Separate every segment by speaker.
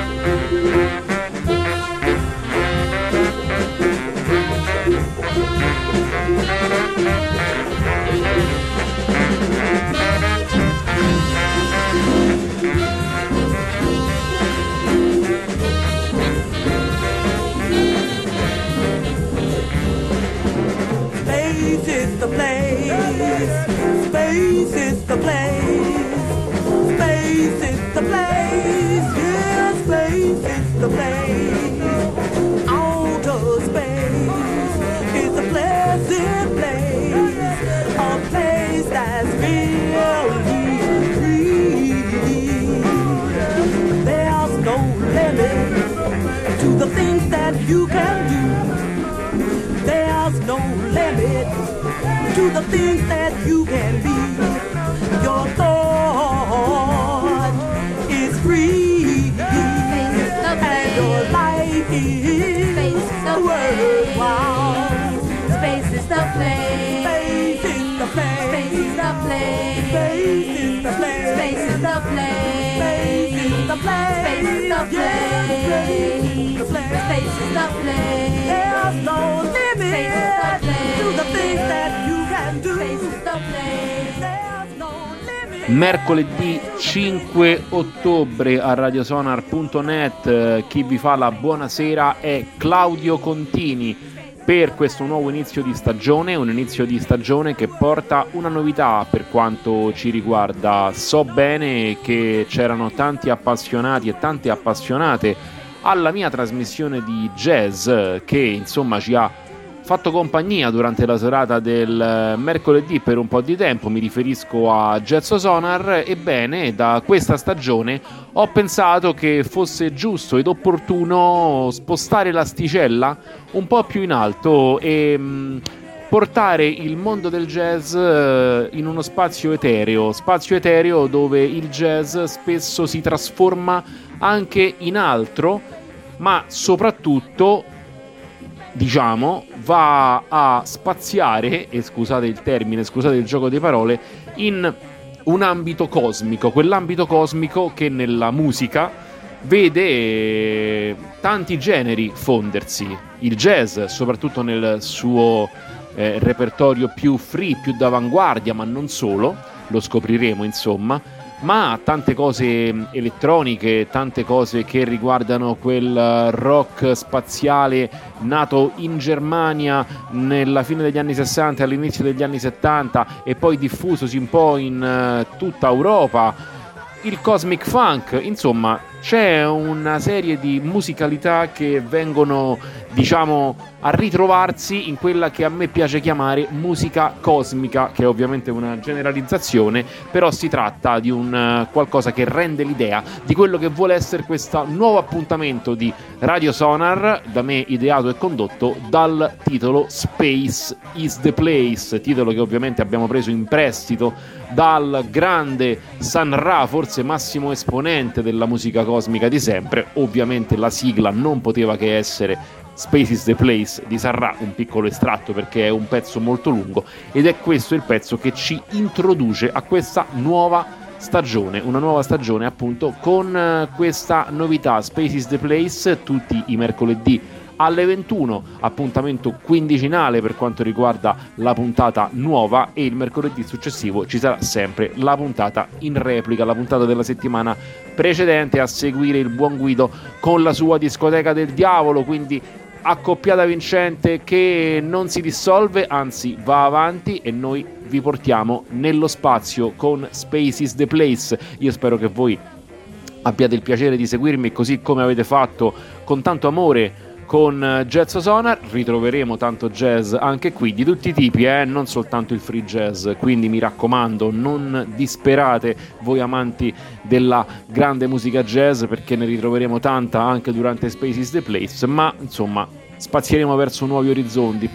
Speaker 1: To the things that you can be, your thought is free, and your life is worthwhile.
Speaker 2: Space is the place.
Speaker 1: Space is the place.
Speaker 2: Space is the place.
Speaker 1: Space is the place.
Speaker 2: Space is the place.
Speaker 1: Space is the place.
Speaker 2: Space is the place. Space is the place.
Speaker 1: There's no limit to the things that you can do.
Speaker 2: Space is the place.
Speaker 1: There's no limit.
Speaker 3: Mercoledì 5 ottobre a radiosonar.net, chi vi fa la buonasera è Claudio Contini per questo nuovo inizio di stagione, un inizio di stagione che porta una novità per quanto ci riguarda. So bene che c'erano tanti appassionati e tante appassionate alla mia trasmissione di jazz che insomma ci ha fatto compagnia durante la serata del mercoledì per un po' di tempo. Mi riferisco a Jazz Sonar. Ebbene, da questa stagione ho pensato che fosse giusto ed opportuno spostare l'asticella un po' più in alto e portare il mondo del jazz in uno spazio etereo dove il jazz spesso si trasforma anche in altro, ma soprattutto diciamo va a spaziare, e scusate il termine, scusate il gioco di parole, in un ambito cosmico, quell'ambito cosmico che nella musica vede tanti generi fondersi. Il jazz, soprattutto nel suo repertorio più free, più d'avanguardia, ma non solo, lo scopriremo insomma, ma tante cose elettroniche, tante cose che riguardano quel rock spaziale nato in Germania nella fine degli anni 60 e all'inizio degli anni 70 e poi diffusosi un po' in tutta Europa, il cosmic funk. Insomma, c'è una serie di musicalità che vengono, diciamo, a ritrovarsi in quella che a me piace chiamare musica cosmica, che è ovviamente una generalizzazione, però si tratta di un qualcosa che rende l'idea di quello che vuole essere questo nuovo appuntamento di Radio Sonar, da me ideato e condotto dal titolo Space is the Place, titolo che ovviamente abbiamo preso in prestito dal grande Sun Ra, forse massimo esponente della musica cosmica di sempre. Ovviamente la sigla non poteva che essere Space is the Place di Sun Ra, un piccolo estratto perché è un pezzo molto lungo, ed è questo il pezzo che ci introduce a questa nuova stagione, una nuova stagione appunto con questa novità Space is the Place tutti i mercoledì alle 21, appuntamento quindicinale per quanto riguarda la puntata nuova, e il mercoledì successivo ci sarà sempre la puntata in replica, la puntata della settimana precedente, a seguire il buon Guido con la sua discoteca del diavolo, quindi accoppiata vincente che non si dissolve, anzi va avanti, e noi vi portiamo nello spazio con Space is the Place. Io spero che voi abbiate il piacere di seguirmi così come avete fatto con tanto amore con Jazz Sonar. Ritroveremo tanto jazz anche qui, di tutti i tipi, non soltanto il free jazz, quindi mi raccomando non disperate voi amanti della grande musica jazz, perché ne ritroveremo tanta anche durante Space is the Place, ma insomma spazieremo verso nuovi orizzonti,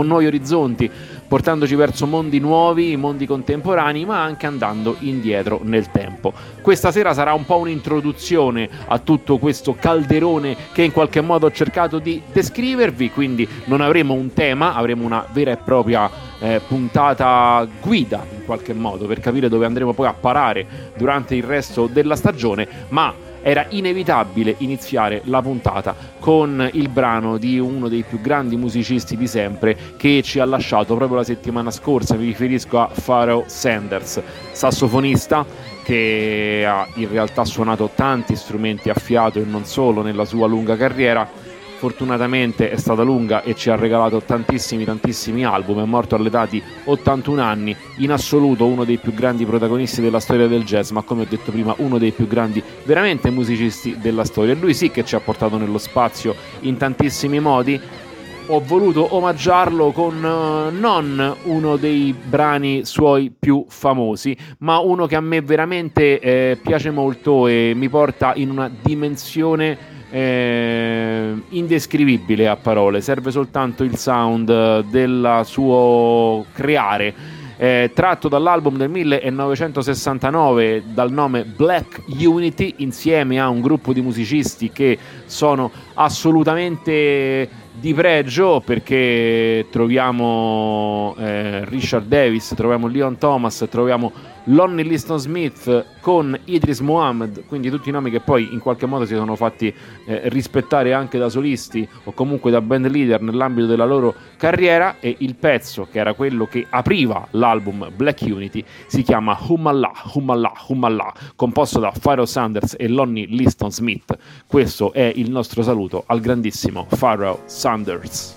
Speaker 3: portandoci verso mondi nuovi, mondi contemporanei, ma anche andando indietro nel tempo. Questa sera sarà un po' un'introduzione a tutto questo calderone che in qualche modo ho cercato di descrivervi, quindi non avremo un tema, avremo una vera e propria puntata guida in qualche modo per capire dove andremo poi a parare durante il resto della stagione, ma era inevitabile iniziare la puntata con il brano di uno dei più grandi musicisti di sempre che ci ha lasciato proprio la settimana scorsa. Mi riferisco a Pharoah Sanders, sassofonista che ha in realtà suonato tanti strumenti a fiato e non solo nella sua lunga carriera. Fortunatamente è stata lunga e ci ha regalato tantissimi album. È morto all'età di 81 anni, in assoluto uno dei più grandi protagonisti della storia del jazz, ma come ho detto prima uno dei più grandi veramente musicisti della storia. Lui sì che ci ha portato nello spazio in tantissimi modi. Ho voluto omaggiarlo con non uno dei brani suoi più famosi, ma uno che a me veramente piace molto e mi porta in una dimensione indescrivibile a parole. Serve soltanto il sound del suo creare. Tratto dall'album del 1969 dal nome Black Unity, insieme a un gruppo di musicisti che sono assolutamente di pregio, perché troviamo Richard Davis, troviamo Leon Thomas, troviamo Lonnie Liston Smith con Idris Muhammad, quindi tutti i nomi che poi in qualche modo si sono fatti rispettare anche da solisti o comunque da band leader nell'ambito della loro carriera. E il pezzo che era quello che apriva l'album Black Unity si chiama Humallah, Humallah, Humallah, composto da Pharoah Sanders e Lonnie Liston Smith. Questo è il nostro saluto al grandissimo Pharoah Sanders.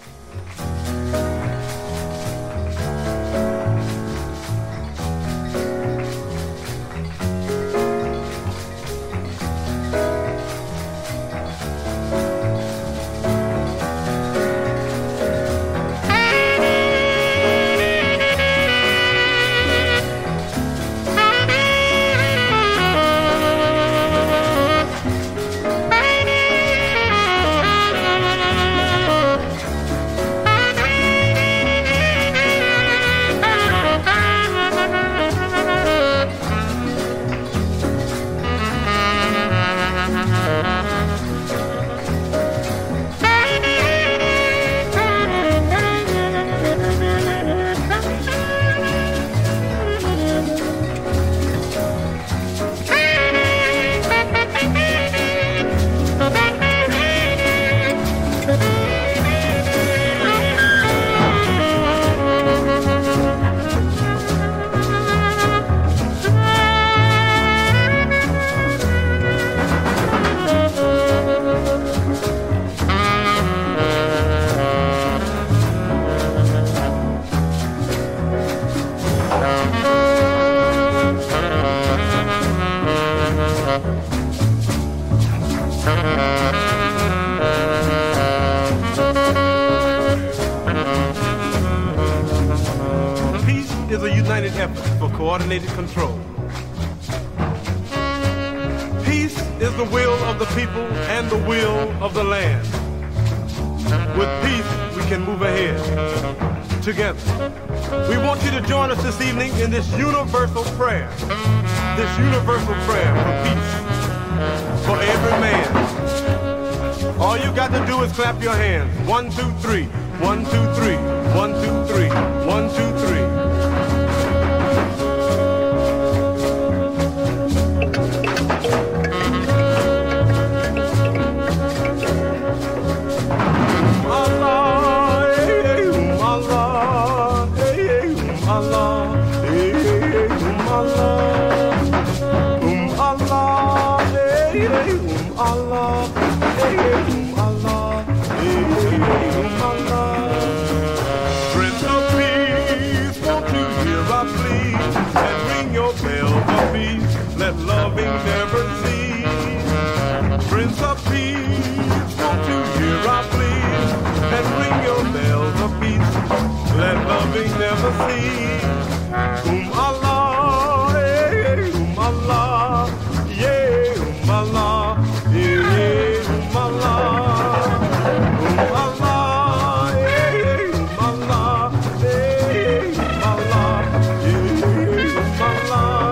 Speaker 4: Coordinated control. Peace is the will of the people and the will of the land. With peace, we can move ahead together. We want you to join us this evening in this universal prayer for peace, for every man. All you got to do is clap your hands. 1, 2, 3. 1, 2, 3. 1, 2, 3. 1, 2, 3. Loving never cease. Prince of Peace, won't you hear our plea and ring your bells of peace? Let loving never cease. Allah, Allah, yeah, Allah, yeah, Allah, Allah, yeah, Allah, yeah, Allah, yeah, Allah.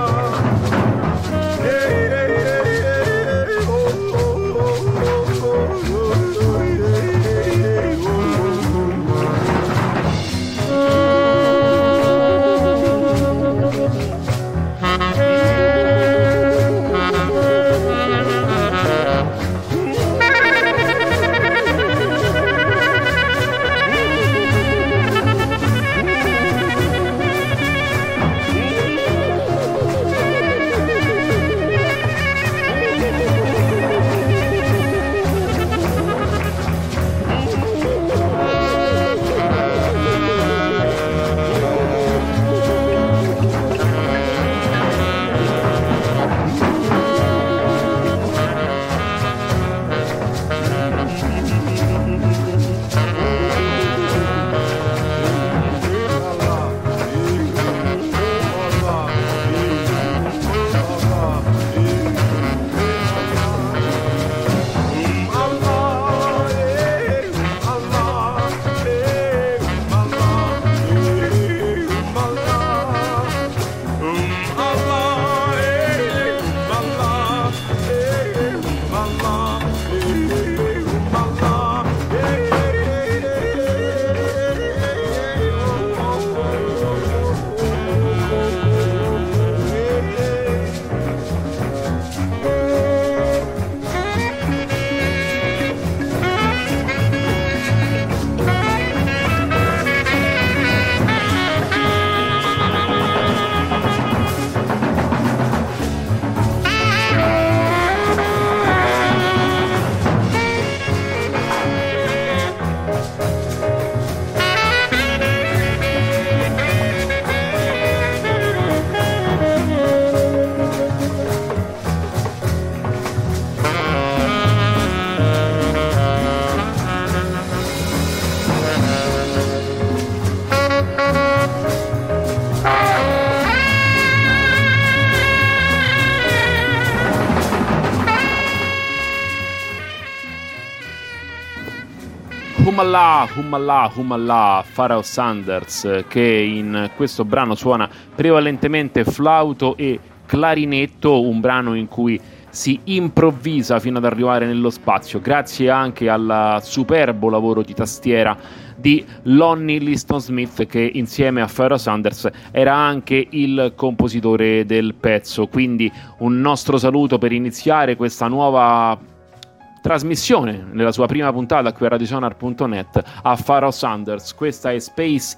Speaker 3: Humala, Pharoah Sanders, che in questo brano suona prevalentemente flauto e clarinetto, un brano in cui si improvvisa fino ad arrivare nello spazio, grazie anche al superbo lavoro di tastiera di Lonnie Liston Smith, che insieme a Pharoah Sanders era anche il compositore del pezzo. Quindi un nostro saluto per iniziare questa nuova trasmissione nella sua prima puntata qui a radiosonar.net a Pharoah Sanders. Questa è Space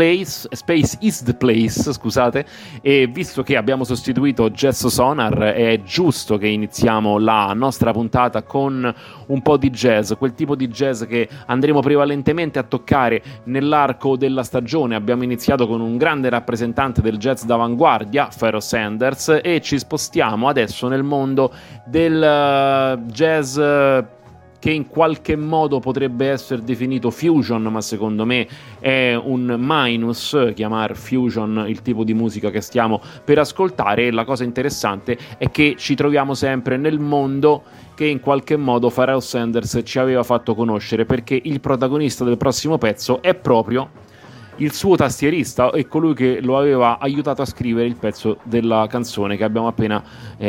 Speaker 3: is the Place, scusate, e visto che abbiamo sostituito Jazz Sonar è giusto che iniziamo la nostra puntata con un po' di jazz, quel tipo di jazz che andremo prevalentemente a toccare nell'arco della stagione. Abbiamo iniziato con un grande rappresentante del jazz d'avanguardia, Pharoah Sanders, e ci spostiamo adesso nel mondo del jazz che in qualche modo potrebbe essere definito fusion, ma secondo me è un minus chiamare fusion il tipo di musica che stiamo per ascoltare. E la cosa interessante è che ci troviamo sempre nel mondo che in qualche modo Pharoah Sanders ci aveva fatto conoscere, perché il protagonista del prossimo pezzo è proprio il suo tastierista e colui che lo aveva aiutato a scrivere il pezzo della canzone che abbiamo appena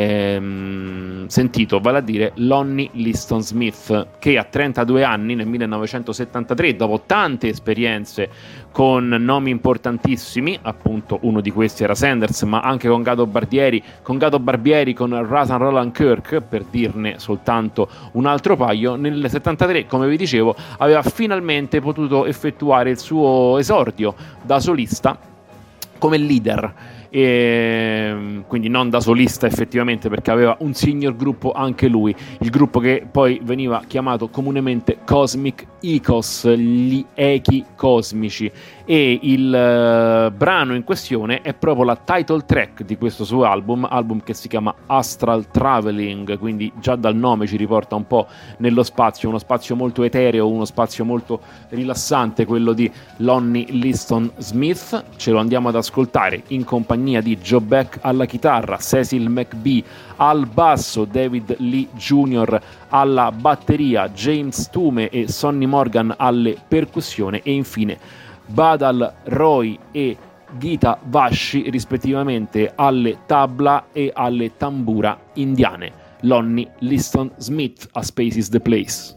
Speaker 3: sentito, vale a dire Lonnie Liston Smith, che a 32 anni nel 1973, dopo tante esperienze con nomi importantissimi, appunto uno di questi era Sanders, ma anche con Gato Barbieri, con Rathan Roland Kirk, per dirne soltanto un altro paio, nel 73, come vi dicevo, aveva finalmente potuto effettuare il suo esordio da solista come leader, e quindi non da solista effettivamente, perché aveva un senior gruppo anche lui, il gruppo che poi veniva chiamato comunemente Cosmic Echos, gli echi cosmici, e il brano in questione è proprio la title track di questo suo album che si chiama Astral Traveling, quindi già dal nome ci riporta un po' nello spazio, uno spazio molto etereo, uno spazio molto rilassante, quello di Lonnie Liston Smith. Ce lo andiamo ad ascoltare in compagnia di Joe Beck alla chitarra, Cecil McBee al basso, David Lee Jr. alla batteria, James Tume e Sonny Morgan alle percussioni e infine Badal Roy e Gita Vashi rispettivamente alle tabla e alle tambura indiane. Lonnie Liston Smith a Space is the Place.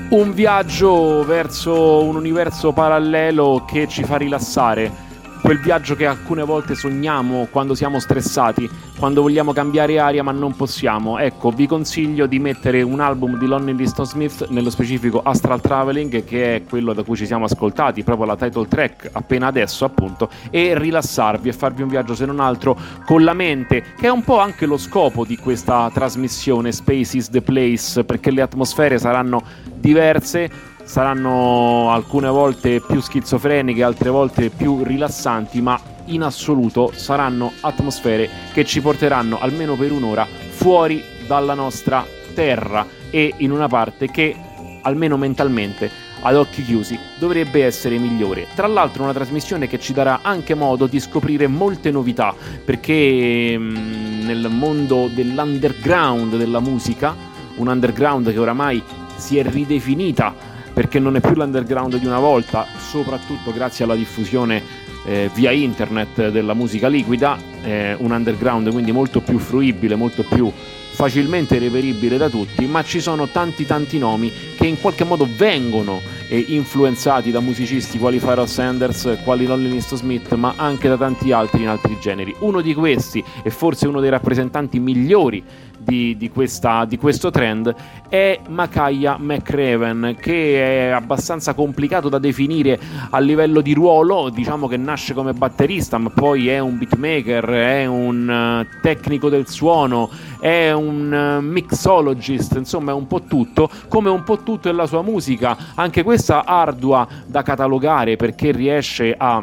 Speaker 3: Un viaggio verso un universo parallelo che ci fa rilassare. Quel viaggio che alcune volte sogniamo quando siamo stressati, quando vogliamo cambiare aria ma non possiamo. Ecco, vi consiglio di mettere un album di Lonnie Liston Smith, nello specifico Astral Traveling, che è quello da cui ci siamo ascoltati, proprio la title track appena adesso appunto, e rilassarvi e farvi un viaggio se non altro con la mente, che è un po' anche lo scopo di questa trasmissione Space is the Place, perché le atmosfere saranno diverse, saranno alcune volte più schizofreniche, altre volte più rilassanti, ma in assoluto saranno atmosfere che ci porteranno almeno per un'ora fuori dalla nostra terra e in una parte che, almeno mentalmente, ad occhi chiusi, dovrebbe essere migliore. Tra l'altro una trasmissione che ci darà anche modo di scoprire molte novità, perché nel mondo dell'underground della musica, un underground che oramai si è ridefinita perché non è più l'underground di una volta, soprattutto grazie alla diffusione via internet della musica liquida, un underground quindi molto più fruibile, molto più facilmente reperibile da tutti, ma ci sono tanti nomi che in qualche modo vengono influenzati da musicisti quali Pharoah Sanders, quali Lonnie Liston Smith, ma anche da tanti altri in altri generi. Uno di questi, e forse uno dei rappresentanti migliori di questo trend, è Makaya McCraven, che è abbastanza complicato da definire a livello di ruolo. Diciamo che nasce come batterista, ma poi è un beatmaker, è un tecnico del suono, è un mixologist, insomma è un po' tutto, come un po' tutto è la sua musica, anche questa ardua da catalogare perché riesce a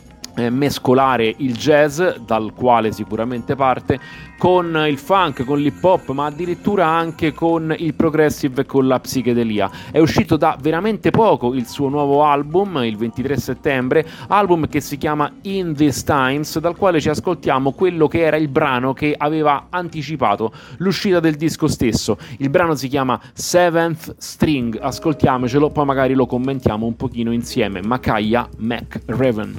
Speaker 3: mescolare il jazz, dal quale sicuramente parte, con il funk, con l'hip hop, ma addirittura anche con il progressive e con la psichedelia. È uscito da veramente poco il suo nuovo album, il 23 settembre, album che si chiama In These Times, dal quale ci ascoltiamo quello che era il brano che aveva anticipato l'uscita del disco stesso. Il brano si chiama Seventh String, ascoltiamocelo, poi magari lo commentiamo un pochino insieme. Makaya McCraven.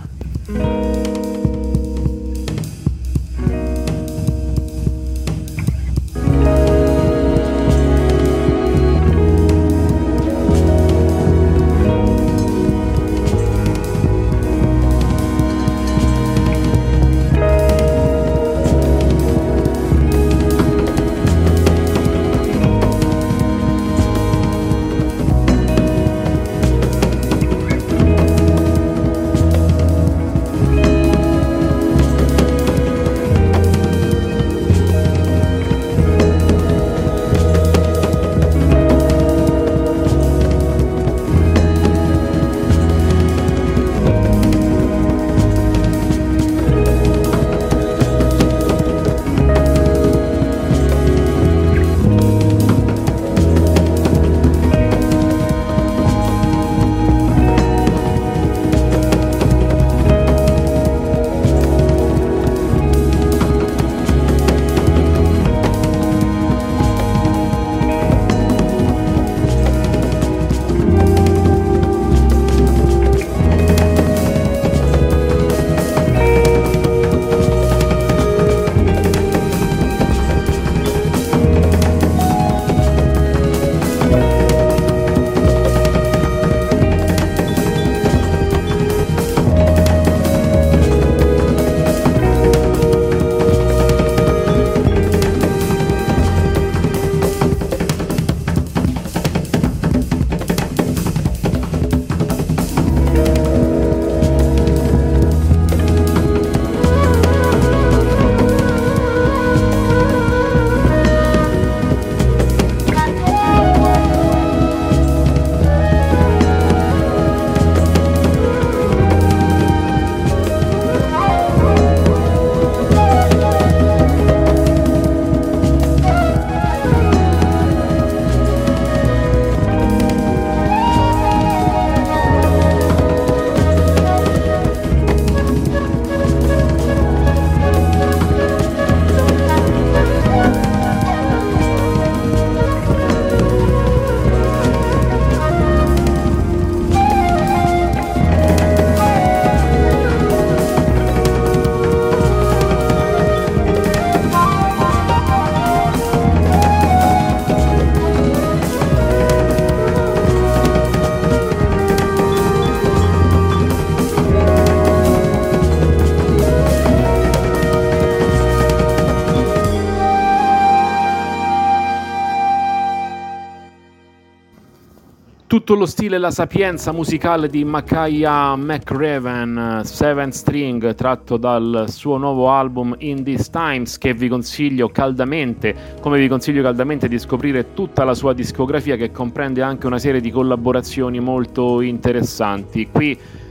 Speaker 3: tutto lo stile e la sapienza musicale di Makaya McRaven, Seven String, tratto dal suo nuovo album In These Times, che vi consiglio caldamente, come vi consiglio caldamente di scoprire tutta la sua discografia, che comprende anche una serie di collaborazioni molto interessanti. Qui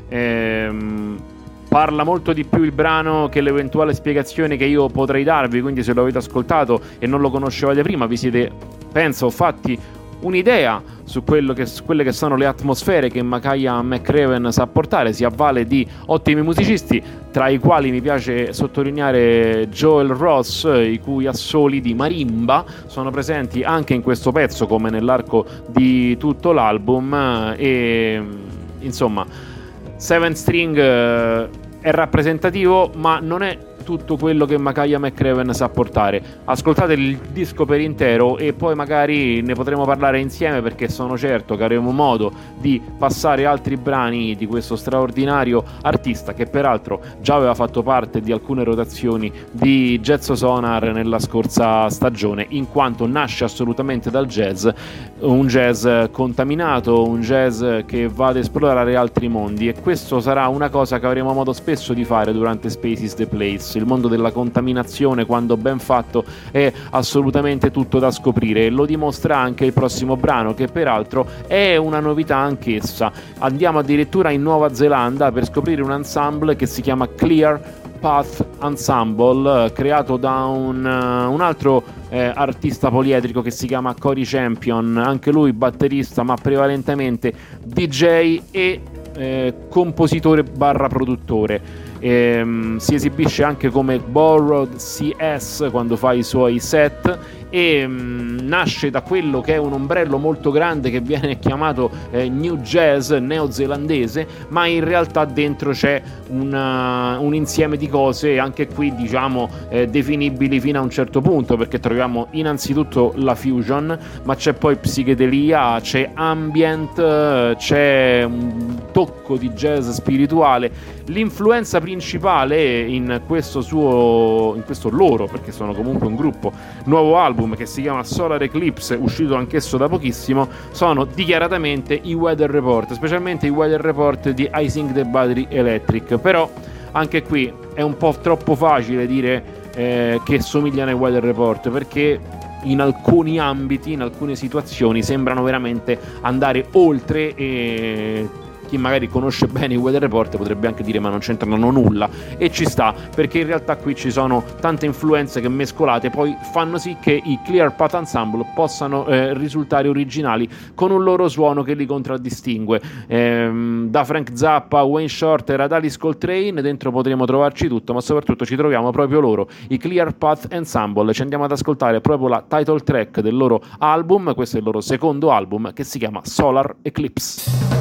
Speaker 3: parla molto di più il brano che l'eventuale spiegazione che io potrei darvi, quindi se lo avete ascoltato e non lo conoscevate prima vi siete, penso, fatti un'idea su quelle che sono le atmosfere che Makaya McRaven sa portare. Si avvale di ottimi musicisti, tra i quali mi piace sottolineare Joel Ross, i cui assoli di marimba sono presenti anche in questo pezzo come nell'arco di tutto l'album, e insomma Seven String è rappresentativo, ma non è tutto quello che Makaya McRaven sa portare. Ascoltate il disco per intero e poi magari ne potremo parlare insieme, perché sono certo che avremo modo di passare altri brani di questo straordinario artista, che peraltro già aveva fatto parte di alcune rotazioni di Jazz Sonar nella scorsa stagione, in quanto nasce assolutamente dal jazz, un jazz contaminato, un jazz che va ad esplorare altri mondi, e questo sarà una cosa che avremo modo spesso di fare durante Spaces the Place. Il mondo della contaminazione, quando ben fatto, è assolutamente tutto da scoprire, e lo dimostra anche il prossimo brano, che peraltro è una novità anch'essa. Andiamo addirittura in Nuova Zelanda per scoprire un ensemble che si chiama Clear Path Ensemble, creato da un altro artista poliedrico che si chiama Cory Champion, anche lui batterista ma prevalentemente DJ e compositore barra produttore. Si esibisce anche come Borrowed CS quando fa i suoi set, e nasce da quello che è un ombrello molto grande che viene chiamato New Jazz neozelandese, ma in realtà dentro c'è un insieme di cose, anche qui diciamo definibili fino a un certo punto, perché troviamo innanzitutto la fusion, ma c'è poi psichedelia, c'è ambient, c'è un tocco di jazz spirituale. L'influenza principale in questo loro, perché sono comunque un gruppo, nuovo album che si chiama Solar Eclipse, uscito anch'esso da pochissimo, sono dichiaratamente i Weather Report, specialmente i Weather Report di I Think the Battery Electric. Però anche qui è un po' troppo facile dire che somigliano ai Weather Report, perché in alcuni ambiti, in alcune situazioni sembrano veramente andare oltre, e chi magari conosce bene i Weather Report potrebbe anche dire ma non c'entrano nulla, e ci sta, perché in realtà qui ci sono tante influenze che mescolate poi fanno sì che i Clear Path Ensemble possano risultare originali, con un loro suono che li contraddistingue. Da Frank Zappa, Wayne Shorter ad Alice Coltrane, dentro potremo trovarci tutto, ma soprattutto ci troviamo proprio loro, i Clear Path Ensemble. Ci andiamo ad ascoltare proprio la title track del loro album, questo è il loro secondo album, che si chiama Solar Eclipse.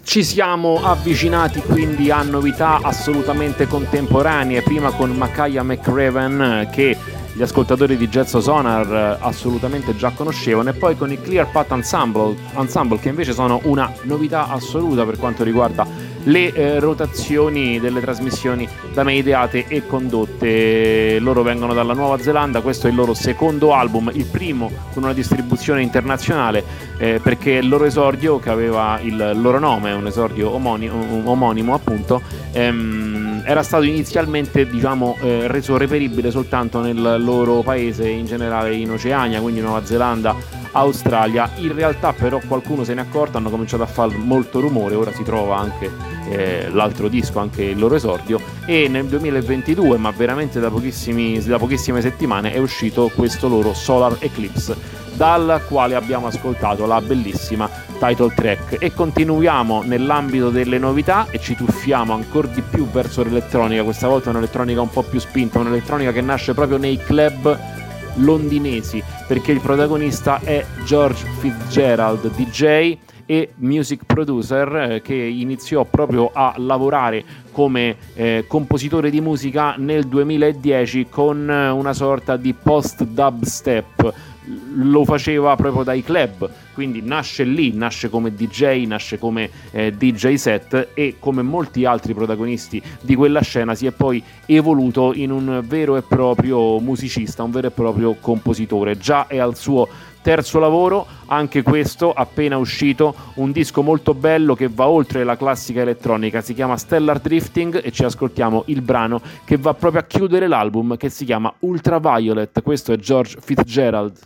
Speaker 3: Ci siamo avvicinati quindi a novità assolutamente contemporanee, prima con Makaya McRaven, che gli ascoltatori di Jazz Sonar assolutamente già conoscevano, e poi con i Clear Path Ensemble, che invece sono una novità assoluta per quanto riguarda le rotazioni delle trasmissioni da me ideate e condotte. Loro vengono dalla Nuova Zelanda, questo è il loro secondo album, il primo con una distribuzione internazionale, perché il loro esordio, che aveva il loro nome, un esordio omonimo appunto, era stato inizialmente reso reperibile soltanto nel loro paese, in generale in Oceania, quindi Nuova Zelanda, Australia. In realtà però qualcuno se ne è accorto, hanno cominciato a fare molto rumore, ora si trova anche l'altro disco, anche il loro esordio, e nel 2022, ma veramente da pochissime settimane, è uscito questo loro Solar Eclipse, dal quale abbiamo ascoltato la bellissima title track. E continuiamo nell'ambito delle novità e ci tuffiamo ancora di più verso l'elettronica, questa volta un'elettronica un po' più spinta, un'elettronica che nasce proprio nei club londinesi, perché il protagonista è George Fitzgerald, DJ e music producer, che iniziò proprio a lavorare come compositore di musica nel 2010 con una sorta di post dubstep. Lo faceva proprio dai club, quindi nasce lì, nasce come DJ, nasce come DJ set, e come molti altri protagonisti di quella scena si è poi evoluto in un vero e proprio musicista, un vero e proprio compositore. Già è al suo terzo lavoro, anche questo appena uscito, un disco molto bello che va oltre la classica elettronica, si chiama Stellar Drifting, e ci ascoltiamo il brano che va proprio a chiudere l'album, che si chiama Ultraviolet. Questo è George Fitzgerald.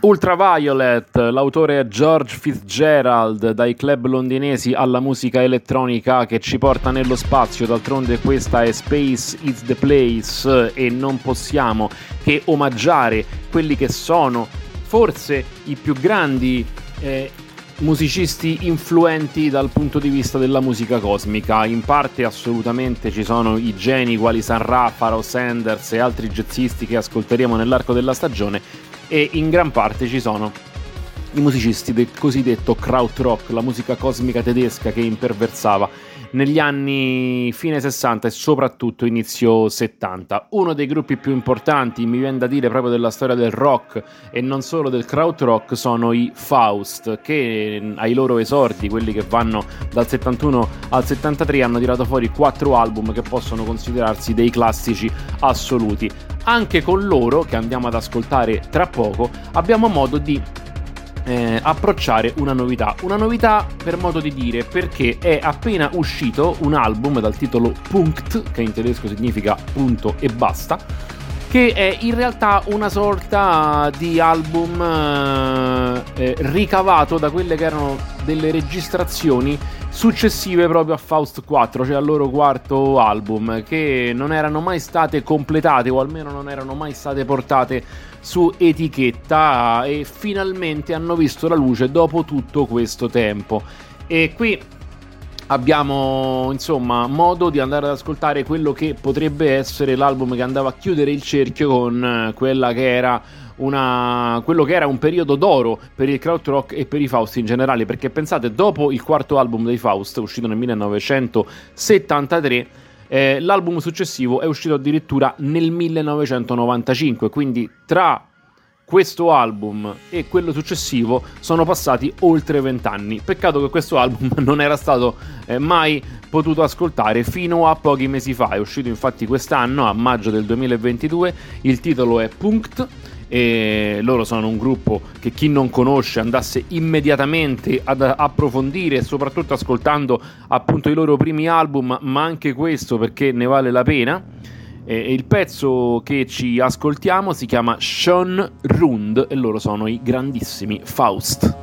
Speaker 3: Ultraviolet, l'autore è George Fitzgerald, dai club londinesi alla musica elettronica che ci porta nello spazio. D'altronde questa è Space is the Place e non possiamo che omaggiare quelli che sono forse i più grandi musicisti influenti dal punto di vista della musica cosmica. In parte assolutamente ci sono i geni quali Sun Ra, Pharoah Sanders e altri jazzisti che ascolteremo nell'arco della stagione, e in gran parte ci sono i musicisti del cosiddetto krautrock, la musica cosmica tedesca che imperversava negli anni fine 60 e soprattutto inizio 70. Uno dei gruppi più importanti, mi viene da dire, proprio della storia del rock e non solo del krautrock, sono i Faust, che ai loro esordi, quelli che vanno dal 71 al 73, hanno tirato fuori 4 album che possono considerarsi dei classici assoluti. Anche con loro, che andiamo ad ascoltare tra poco, abbiamo modo di approcciare una novità per modo di dire, perché è appena uscito un album dal titolo Punkt, che in tedesco significa punto e basta, che è in realtà una sorta di album ricavato da quelle che erano delle registrazioni successive proprio a Faust 4, cioè al loro quarto album, che non erano mai state completate, o almeno non erano mai state portate su etichetta, e finalmente hanno visto la luce dopo tutto questo tempo. E qui abbiamo insomma modo di andare ad ascoltare quello che potrebbe essere l'album che andava a chiudere il cerchio con quella che era quello che era un periodo d'oro per il krautrock e per i Faust in generale, perché pensate, dopo il quarto album dei Faust, uscito nel 1973, l'album successivo è uscito addirittura nel 1995, quindi tra questo album e quello successivo sono passati oltre 20 anni. Peccato che questo album non era stato mai potuto ascoltare fino a pochi mesi fa. È uscito infatti quest'anno, a maggio del 2022. Il titolo è Punkt e loro sono un gruppo che chi non conosce andasse immediatamente ad approfondire, soprattutto ascoltando appunto i loro primi album, ma anche questo perché ne vale la pena. Il pezzo che ci ascoltiamo si chiama Schön Rund e loro sono i grandissimi Faust.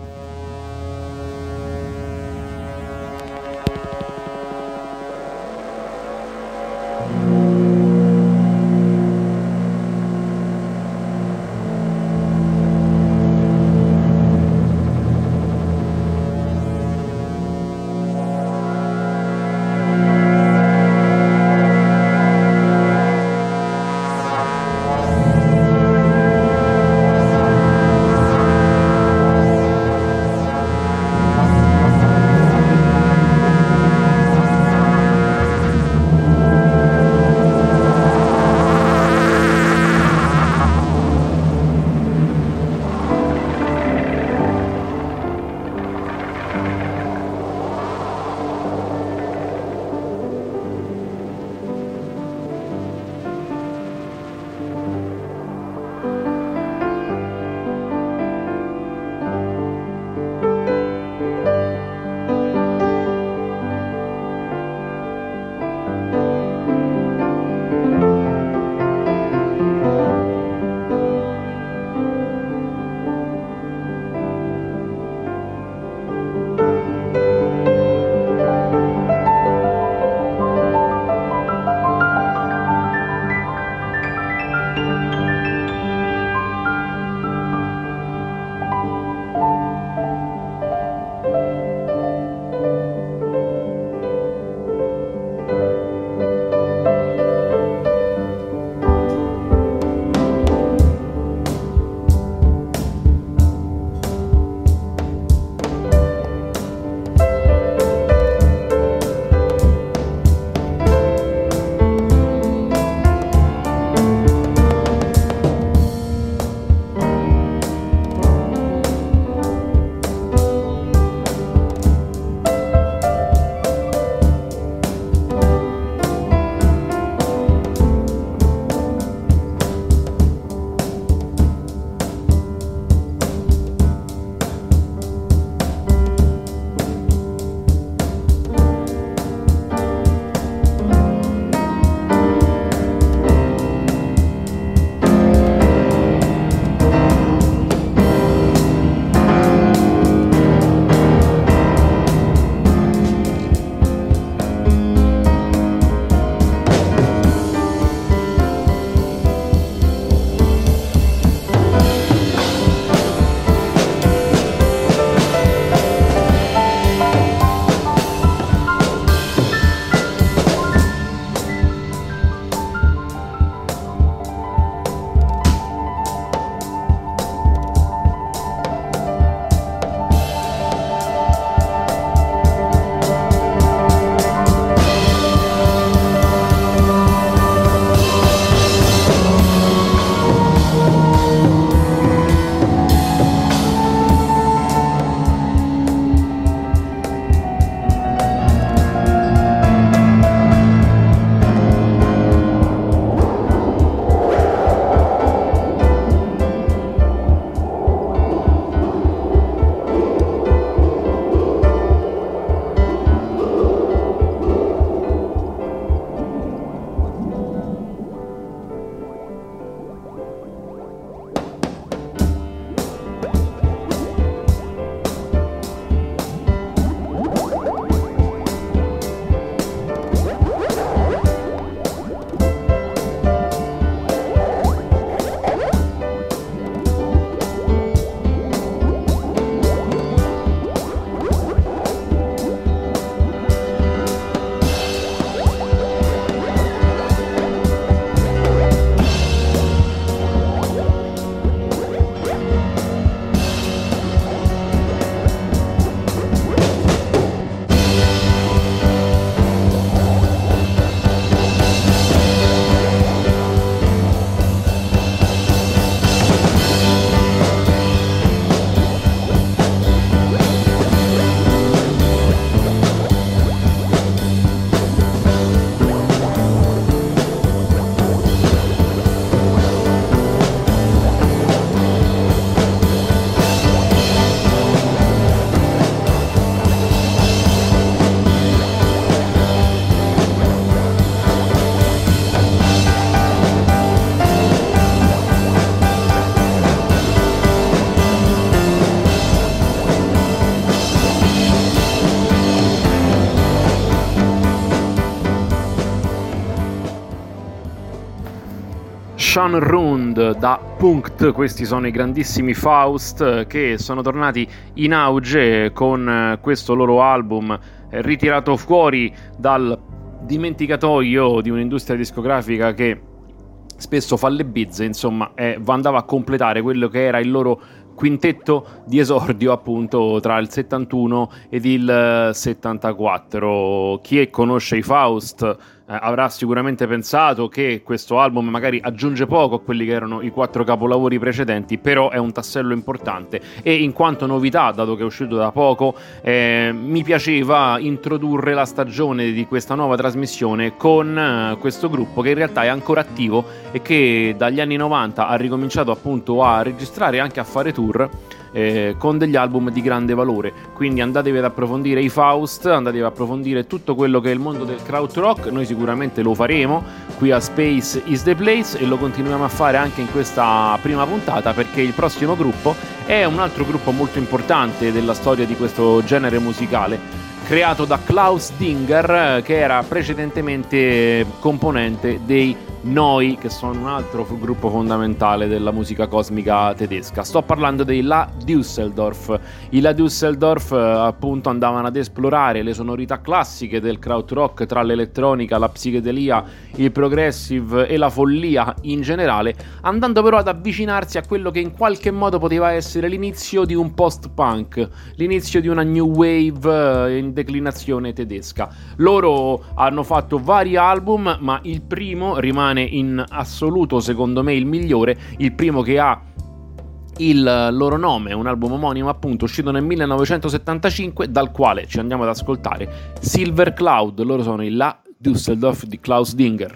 Speaker 3: Sean Rund da Punkt. Questi sono i grandissimi Faust che sono tornati in auge con questo loro album ritirato fuori dal dimenticatoio di un'industria discografica che spesso fa le bizze, insomma, andava a completare quello che era il loro quintetto di esordio appunto tra il 71 ed il 74. Chi conosce i Faust avrà sicuramente pensato che questo album magari aggiunge poco a quelli che erano i 4 capolavori precedenti, però è un tassello importante e in quanto novità, dato che è uscito da poco, mi piaceva introdurre la stagione di questa nuova trasmissione con questo gruppo che in realtà è ancora attivo e che dagli anni 90 ha ricominciato appunto a registrare e anche a fare tour con degli album di grande valore. Quindi andatevi ad approfondire i Faust, andatevi ad approfondire tutto quello che è il mondo del krautrock. Noi sicuramente lo faremo qui a Space is the Place e lo continuiamo a fare anche in questa prima puntata, perché il prossimo gruppo è un altro gruppo molto importante della storia di questo genere musicale, creato da Klaus Dinger, che era precedentemente componente dei Noi, che sono un altro gruppo fondamentale della musica cosmica tedesca. Sto parlando dei La Düsseldorf. I La Düsseldorf appunto andavano ad esplorare le sonorità classiche del krautrock tra l'elettronica, la psichedelia, il progressive e la follia in generale, andando però ad avvicinarsi a quello che in qualche modo poteva essere l'inizio di un post-punk, l'inizio di una new wave in declinazione tedesca. Loro hanno fatto vari album, ma il primo rimane in assoluto secondo me il migliore, il primo che ha il loro nome, un album omonimo appunto uscito nel 1975, dal quale ci andiamo ad ascoltare Silver Cloud. Loro sono i La Düsseldorf di Klaus Dinger.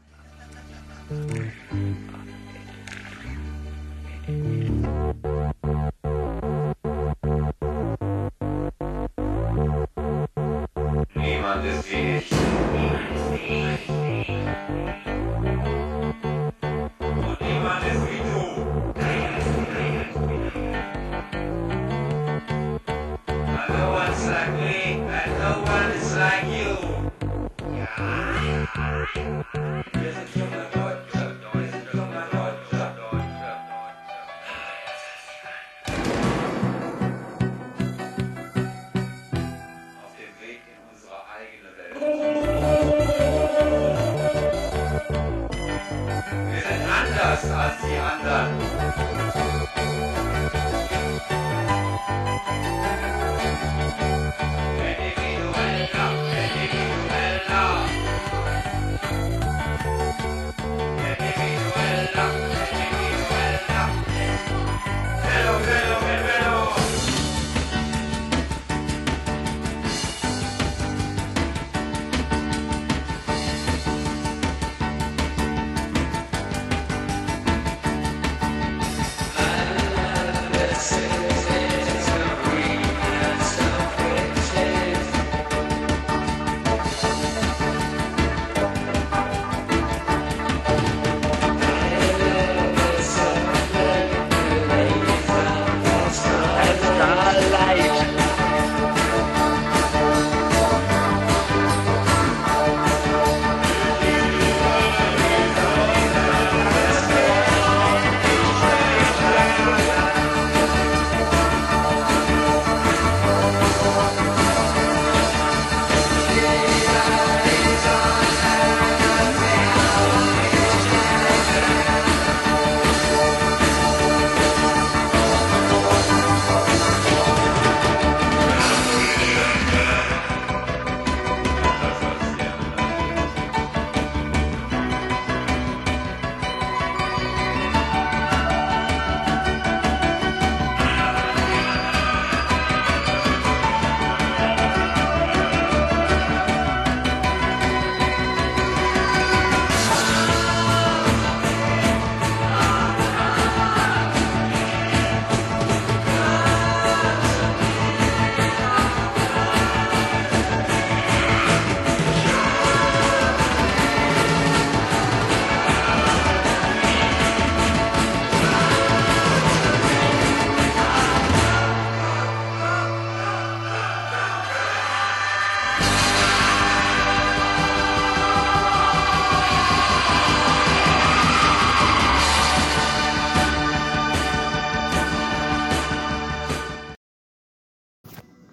Speaker 5: Niemand ist fähig. Und niemand ist wie du. And no one's like me, and no one is like you. Wir sind junger Deutscher, wir sind junger Deutscher, Auf dem Weg in unsere eigene Welt.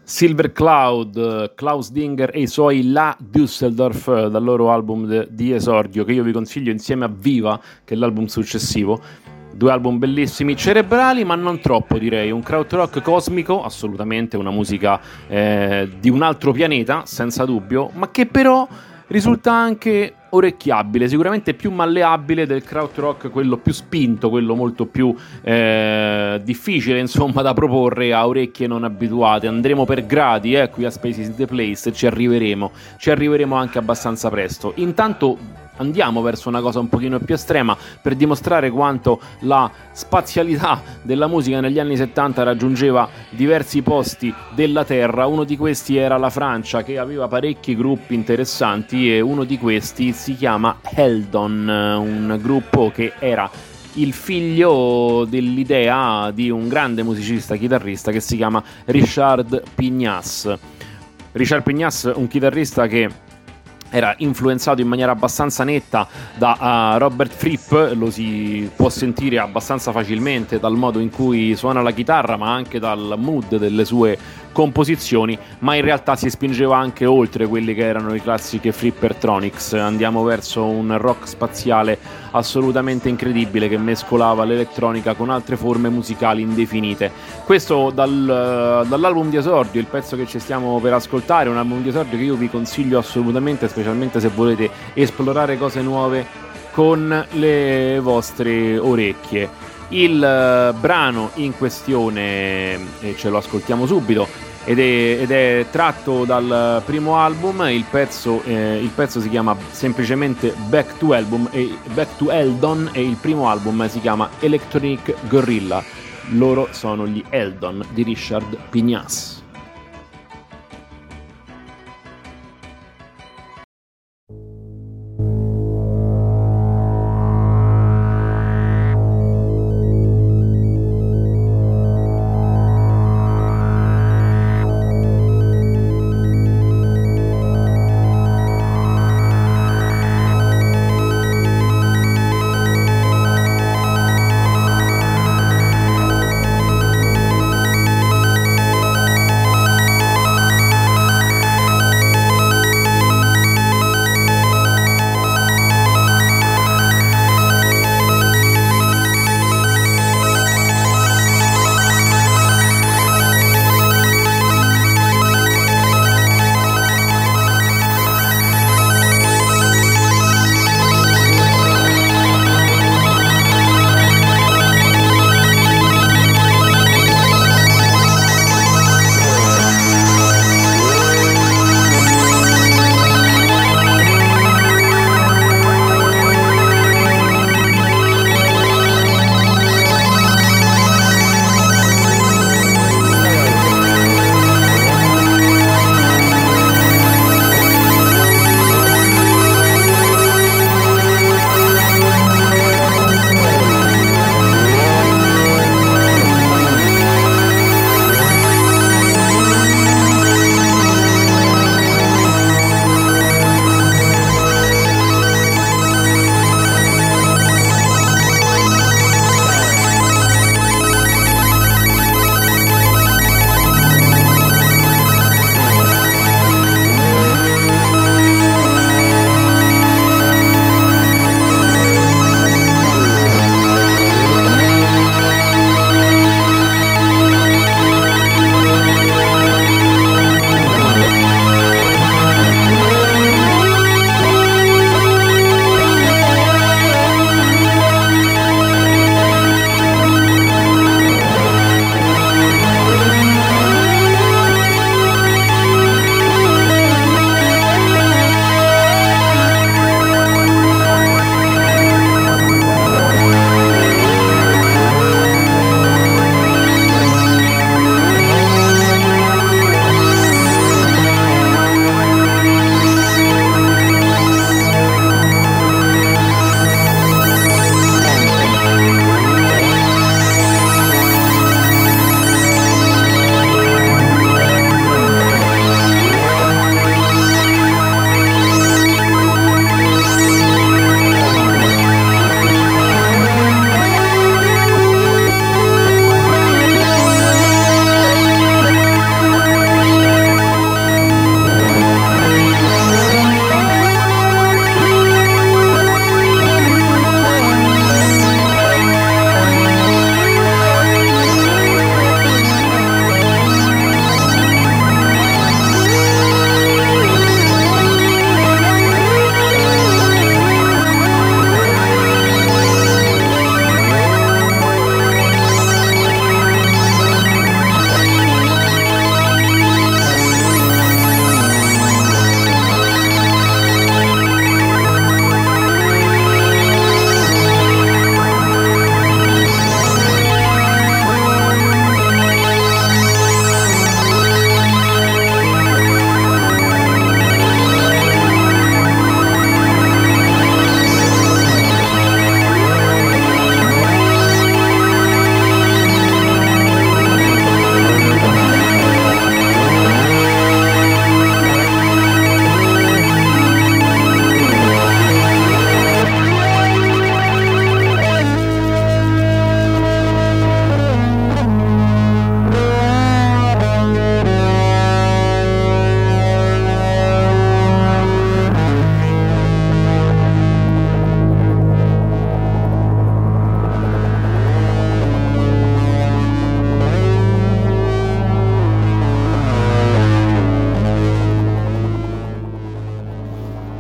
Speaker 3: Silver Cloud, Klaus Dinger e i suoi La Düsseldorf dal loro album di esordio, che io vi consiglio insieme a Viva, che è l'album successivo. Due album bellissimi, cerebrali ma non troppo, direi, un krautrock cosmico, assolutamente una musica di un altro pianeta, senza dubbio, ma che però risulta anche orecchiabile, sicuramente più malleabile del krautrock, quello più spinto, quello molto più difficile insomma da proporre a orecchie non abituate. Andremo per gradi qui a Spaces in the Place, ci arriveremo anche abbastanza presto. Intanto andiamo verso una cosa un pochino più estrema per dimostrare quanto la spazialità della musica negli anni 70 raggiungeva diversi posti della Terra. Uno di questi era la Francia, che aveva parecchi gruppi interessanti, e uno di questi si chiama Heldon, un gruppo che era il figlio dell'idea di un grande musicista chitarrista che si chiama Richard Pignas. Richard Pignas, un chitarrista che era influenzato in maniera abbastanza netta da Robert Fripp, lo si può sentire abbastanza facilmente dal modo in cui suona la chitarra, ma anche dal mood delle sue composizioni, ma in realtà si spingeva anche oltre quelli che erano i classici Frippertronics. Andiamo verso un rock spaziale assolutamente incredibile che mescolava l'elettronica con altre forme musicali indefinite. Questo dall'album di esordio, il pezzo che ci stiamo per ascoltare, un album di esordio che io vi consiglio assolutamente, specialmente se volete esplorare cose nuove con le vostre orecchie. Il brano in questione, ce lo ascoltiamo subito, ed è tratto dal primo album. Il pezzo si chiama semplicemente Back to Eldon, e il primo album si chiama Electronic Gorilla. Loro sono gli Eldon di Richard Pignas.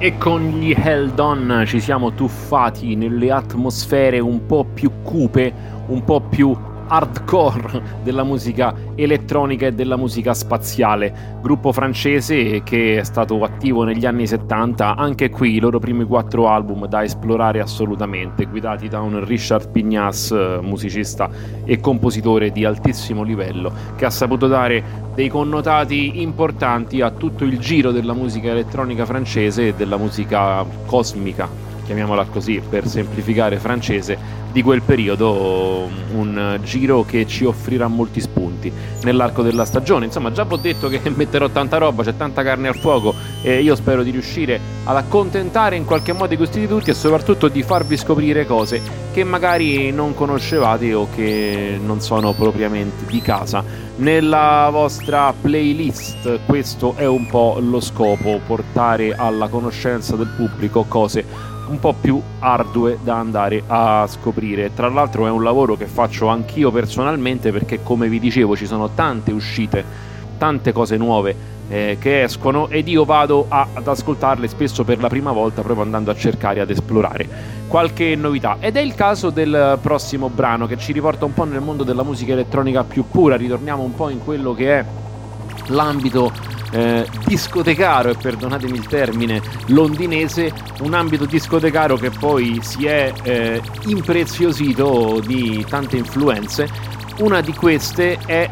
Speaker 3: E con gli Held On ci siamo tuffati nelle atmosfere un po' più cupe, un po' più hardcore della musica elettronica e della musica spaziale, gruppo francese che è stato attivo negli anni 70, anche qui i loro primi 4 album da esplorare assolutamente, guidati da un Richard Pignas, musicista e compositore di altissimo livello, che ha saputo dare dei connotati importanti a tutto il giro della musica elettronica francese e della musica cosmica, chiamiamola così per semplificare, francese di quel periodo, un giro che ci offrirà molti spunti nell'arco della stagione. Insomma, già vi ho detto che metterò tanta roba, c'è tanta carne al fuoco e io spero di riuscire ad accontentare in qualche modo i gusti di tutti e soprattutto di farvi scoprire cose che magari non conoscevate o che non sono propriamente di casa nella vostra playlist. Questo è un po' lo scopo, portare alla conoscenza del pubblico cose un po' più ardue da andare a scoprire. Tra l'altro è un lavoro che faccio anch'io personalmente, perché come vi dicevo ci sono tante uscite, tante cose nuove che escono ed io vado ad ascoltarle spesso per la prima volta, proprio andando a cercare, ad esplorare qualche novità. Ed è il caso del prossimo brano, che ci riporta un po' nel mondo della musica elettronica più pura. Ritorniamo un po' in quello che è l'ambito discotecaro, e perdonatemi il termine londinese, un ambito discotecaro che poi si è impreziosito di tante influenze. Una di queste è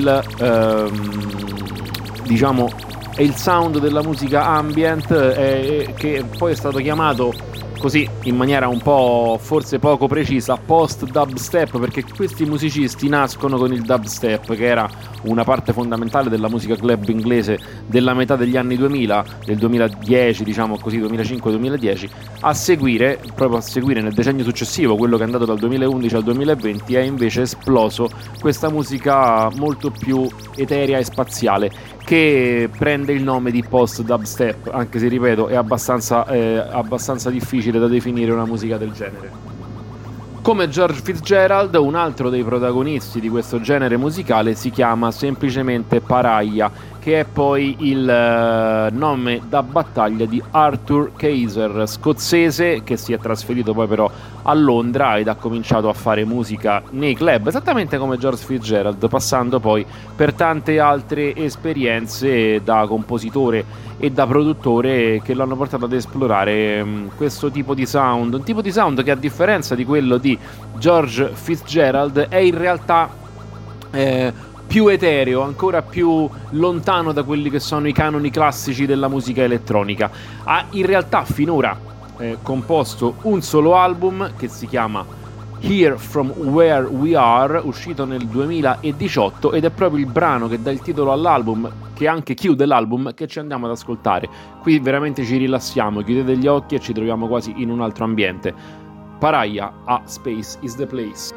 Speaker 3: diciamo è il sound della musica ambient, che poi è stato chiamato così in maniera un po' forse poco precisa post dubstep, perché questi musicisti nascono con il dubstep, che era una parte fondamentale della musica club inglese della metà degli anni 2000, del 2010, diciamo così, 2005-2010, proprio a seguire nel decennio successivo, quello che è andato dal 2011 al 2020, è invece esploso questa musica molto più eterea e spaziale, che prende il nome di post dubstep, anche se, ripeto, è abbastanza difficile da definire una musica del genere. Come George Fitzgerald, un altro dei protagonisti di questo genere musicale si chiama semplicemente Pariah, che è poi il nome da battaglia di Arthur Kayser, scozzese, che si è trasferito poi però a Londra ed ha cominciato a fare musica nei club, esattamente come George Fitzgerald, passando poi per tante altre esperienze da compositore e da produttore che l'hanno portato ad esplorare questo tipo di sound, un tipo di sound che, a differenza di quello di George Fitzgerald, è in realtà più etereo, ancora più lontano da quelli che sono i canoni classici della musica elettronica. Ha in realtà finora composto un solo album che si chiama Here From Where We Are, uscito nel 2018, ed è proprio il brano che dà il titolo all'album, che anche chiude l'album, che ci andiamo ad ascoltare. Qui veramente ci rilassiamo, chiudete gli occhi e ci troviamo quasi in un altro ambiente. Pariah a Space Is The Place.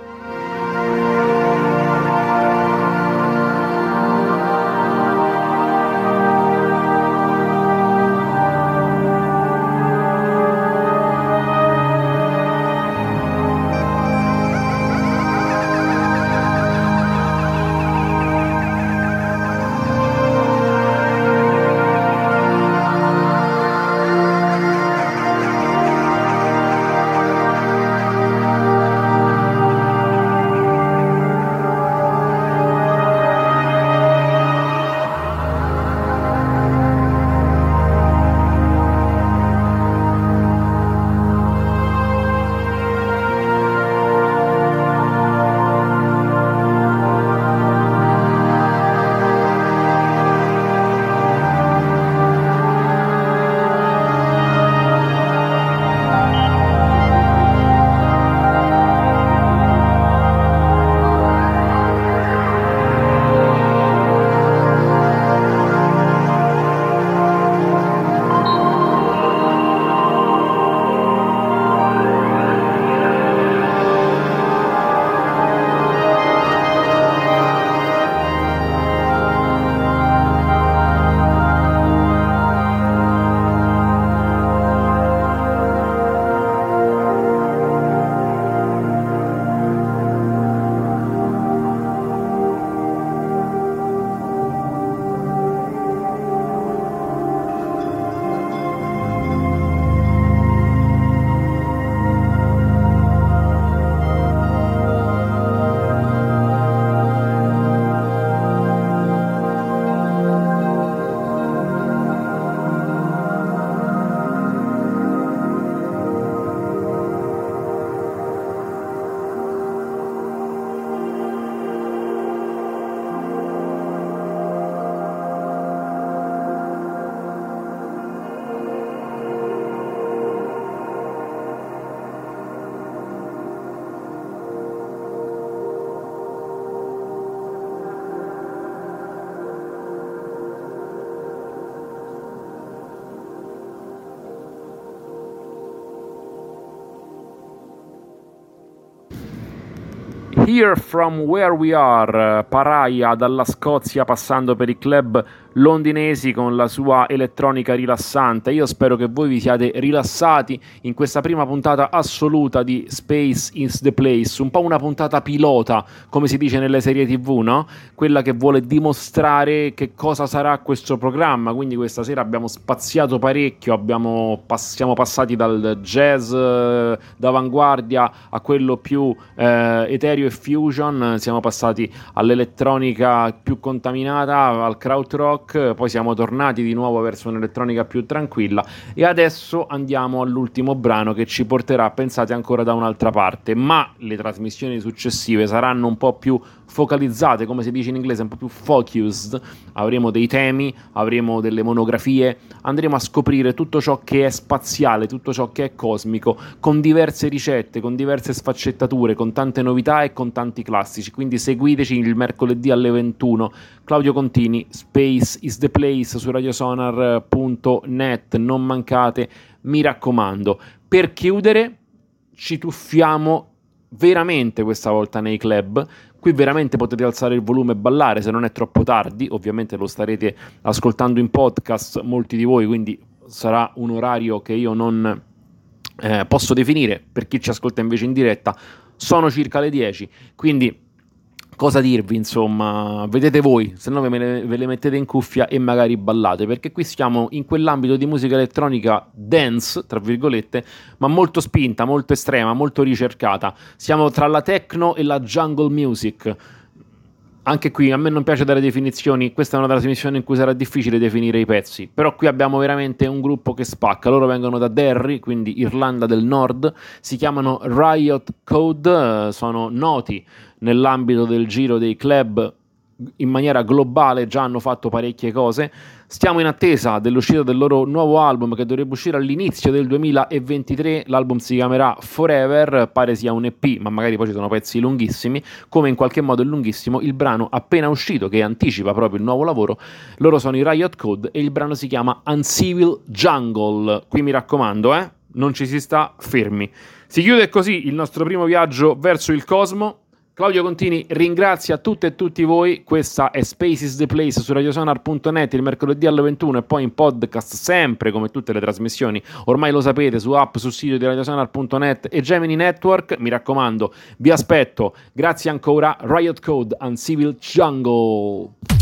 Speaker 3: Here From Where We Are, Pariah dalla Scozia passando per i club londinesi con la sua elettronica rilassante. Io spero che voi vi siate rilassati in questa prima puntata assoluta di Space is the Place, un po' una puntata pilota, come si dice nelle serie TV, no? Quella che vuole dimostrare che cosa sarà questo programma, quindi questa sera abbiamo spaziato parecchio, siamo passati dal jazz d'avanguardia a quello più etereo e fusion, siamo passati all'elettronica più contaminata, al krautrock, poi siamo tornati di nuovo verso un'elettronica più tranquilla e adesso andiamo all'ultimo brano che ci porterà, pensate, ancora da un'altra parte, ma le trasmissioni successive saranno un po' più focalizzate, come si dice in inglese, un po' più focused. Avremo dei temi, avremo delle monografie, andremo a scoprire tutto ciò che è spaziale, tutto ciò che è cosmico, con diverse ricette, con diverse sfaccettature, con tante novità e con tanti classici. Quindi seguiteci il mercoledì alle 21. Claudio Contini, Space is the Place su radiosonar.net, non mancate, mi raccomando. Per chiudere ci tuffiamo veramente questa volta nei club. Qui veramente potete alzare il volume e ballare se non è troppo tardi, ovviamente lo starete ascoltando in podcast molti di voi, quindi sarà un orario che io non posso definire. Per chi ci ascolta invece in diretta sono circa le 10, quindi cosa dirvi, insomma, vedete voi, se no ve le mettete in cuffia e magari ballate, perché qui siamo in quell'ambito di musica elettronica dance, tra virgolette, ma molto spinta, molto estrema, molto ricercata. Siamo tra la techno e la jungle music. Anche qui a me non piace dare definizioni, questa è una trasmissione in cui sarà difficile definire i pezzi, però qui abbiamo veramente un gruppo che spacca. Loro vengono da Derry, quindi Irlanda del Nord, si chiamano Riot Code, sono noti nell'ambito del giro dei club in maniera globale, già hanno fatto parecchie cose. Stiamo in attesa dell'uscita del loro nuovo album che dovrebbe uscire all'inizio del 2023, l'album si chiamerà Forever, pare sia un EP, ma magari poi ci sono pezzi lunghissimi, come in qualche modo è lunghissimo il brano appena uscito che anticipa proprio il nuovo lavoro. Loro sono i Riot Code e il brano si chiama Uncivil Jungle. Qui mi raccomando, non ci si sta fermi. Si chiude così il nostro primo viaggio verso il cosmo. Claudio Contini ringrazia tutte e tutti voi. Questa è Space is the Place su radiosonar.net il mercoledì alle 21 e poi in podcast sempre come tutte le trasmissioni. Ormai lo sapete, su app, sul sito di radiosonar.net e Gemini Network. Mi raccomando, vi aspetto. Grazie ancora. Riot Code, Uncivil Jungle.